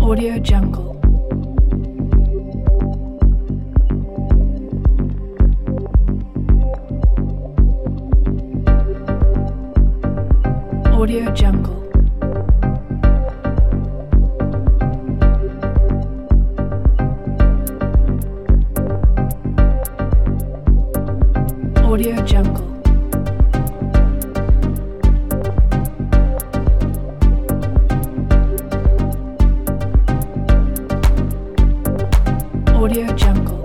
Audio Jungle. Audio Jungle. Audio Jungle. Audio Jungle.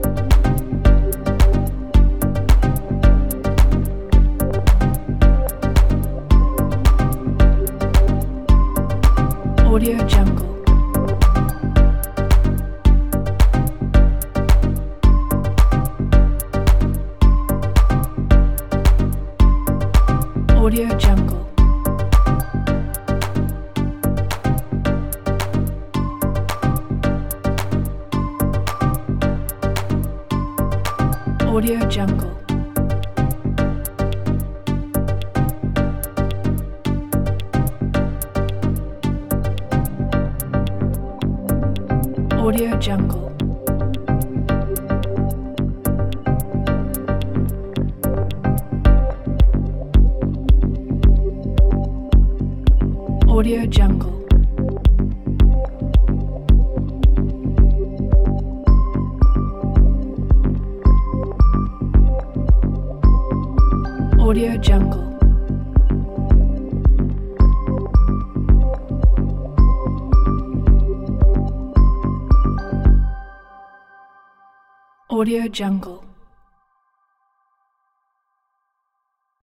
Audio Jungle. Audio Jungle. Audio Jungle. Audio Jungle. Audio Jungle. Audio Jungle. Audio Jungle.